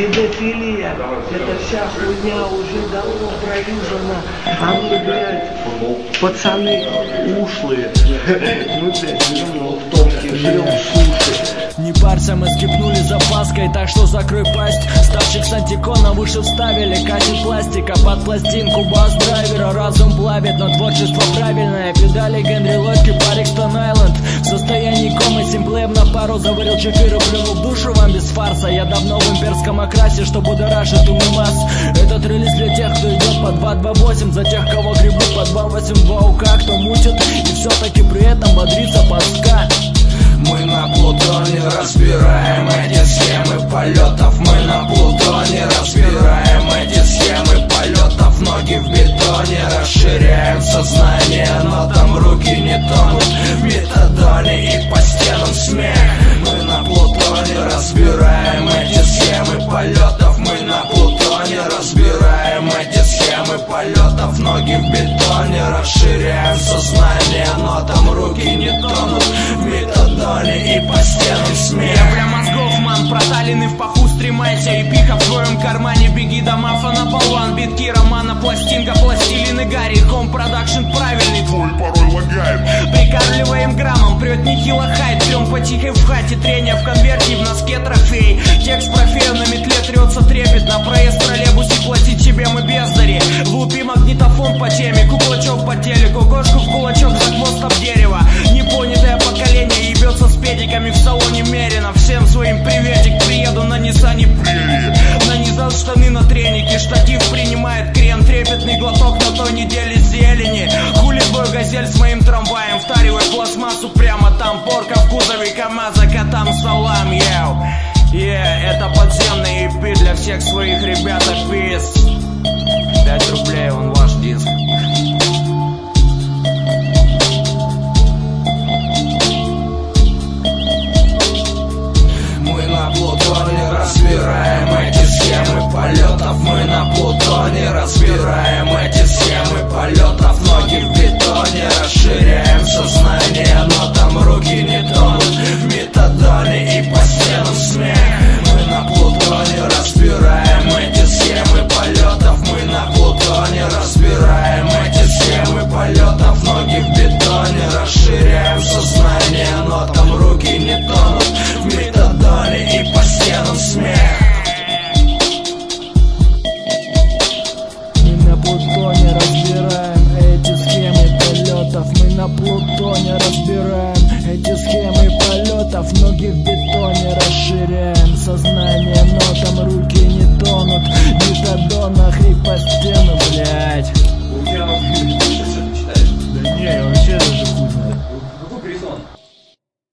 Педофилия, эта вся хуйня уже давно проюзана. А мы, блядь, пацаны ушлые. Мы, блядь, живем в топке, жрем суши. Не парься, мы скипнули запаской, так что закрой пасть. Ставчик с антикона выше вставили, катит пластика под пластинку бас-драйвера. Разум плавит, но творчество правильное. Педали Генри Лодки, Парикстон Айленд. В состоянии комы симплеем на пару заварил чефир и плюнул в душу вам без фарса. Я давно в имперском окрасе, что будоражит умы масс. Этот релиз для тех, кто идет по 228, за тех, кого гребут по 282 УК, кто мутит и все-таки при этом бодрится под ска. Мы на Плутоне разбираем эти схемы полетов. Мы на Плутоне разбираем эти схемы полетов. Ноги в бетоне, расширяем сознание, но там руки не тонут в метадоне и по стенам смех. Мы на Плутоне разбираем эти схемы полетов. Мы на Плутоне разбираем эти схемы полетов. Ноги в бетоне, расширяем сознание, но там руки не тонут в метадоне и по стенам смех. Я прям мозгов, ман, проталины в паху, стремайся. И пиха в твоем кармане, беги до мафа на полван. Битки романа, пластинка, пластилины Гарри. Хом продакшн правильный, твой пароль лагает. Прикармливаем граммом, прет нехило хайт. Трем по тихой в хате, трение в конверте, в носке трофей. Текст профея на метле трется трепетно. Проезд в троллейбусе платить себе мы бездари. Лупи магнитофон по теме, куклачок по телеку. Кошку в кулачок за хвост об дерево. Непонятое поколение ебется с педиками в салоне Мерина. Всем своим приветик, приеду на Ниссане Прерии. Нанизал штаны на треники, штатив принимает крен. Трепетный глоток на той неделе зелени. Хули твой газель с моим трамваем, втаривай пластмассу прямо там. Порка в кузове КамАЗа, котам салам, ел. Это подземный EP для всех своих ребяток, пиз. 5 рублей, он ваш диск. Мы на Плутоне разбираем эти схемы полетов. Мы на Плутоне разбираем эти схемы полетов. Ноги в бетоне, расширяем сознание, но там руки не тонут в метадоне и по стенам смех. Мы на Плутоне разбираем эти схемы полетов. Мы на Плутоне разбираем эти схемы полетов. Ноги в бетоне, расширяем сознание, но там руки не тонут в метадоне и по стенам смех. Мы на Плутоне разбираем эти схемы полетов. Мы на Плутоне разбираем эти схемы полетов. Ноги в бетоне, расширяем сознание, но там руки не тонут в метадонах и по стену, блять. У тебя вообще, ты сейчас что-то читаешь? Да не, я вообще даже хуй знает. Какой горизонт?